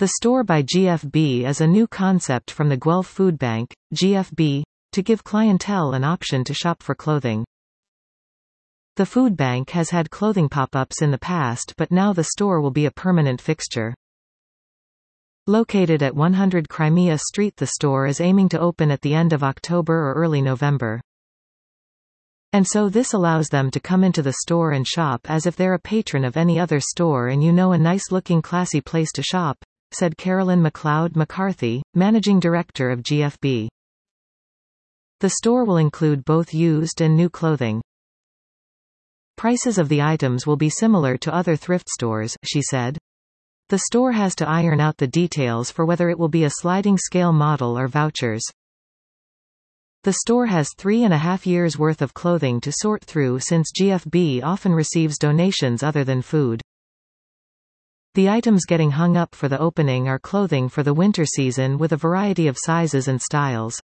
The store by GFB is a new concept from the Guelph Food Bank, GFB, to give clientele an option to shop for clothing. The food bank has had clothing pop-ups in the past, but now the store will be a permanent fixture. Located at 100 Crimea Street, the store is aiming to open at the end of October or early November. And so this allows them to come into the store and shop as if they're a patron of any other store, and a nice-looking classy place to shop, said Carolyn McLeod McCarthy, managing director of GFB. The store will include both used and new clothing. Prices of the items will be similar to other thrift stores, she said. The store has to iron out the details for whether it will be a sliding scale model or vouchers. The store has 3.5 years' worth of clothing to sort through, since GFB often receives donations other than food. The items getting hung up for the opening are clothing for the winter season with a variety of sizes and styles.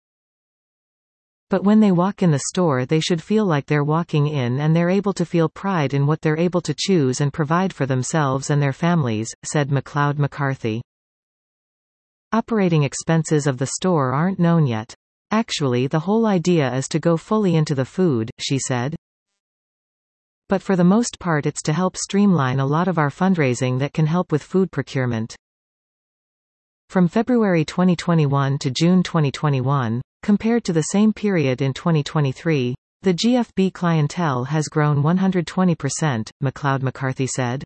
But when they walk in the store, they should feel like they're walking in, and they're able to feel pride in what they're able to choose and provide for themselves and their families, said McLeod McCarthy. Operating expenses of the store aren't known yet. Actually, the whole idea is to go fully into the food, she said. But for the most part it's to help streamline a lot of our fundraising that can help with food procurement. From February 2021 to June 2021, compared to the same period in 2023, the GFB clientele has grown 120%, McLeod McCarthy said.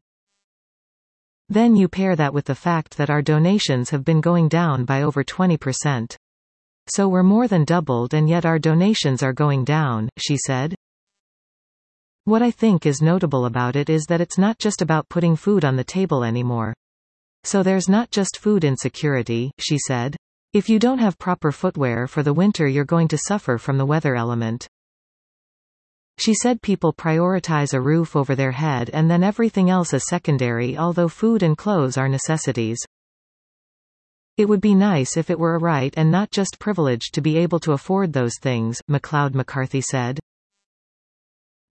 Then you pair that with the fact that our donations have been going down by over 20%. So we're more than doubled, and yet our donations are going down, she said. What I think is notable about it is that it's not just about putting food on the table anymore. So there's not just food insecurity, she said. If you don't have proper footwear for the winter, you're going to suffer from the weather element. She said people prioritize a roof over their head, and then everything else is secondary, although food and clothes are necessities. It would be nice if it were a right and not just privilege to be able to afford those things, McLeod McCarthy said.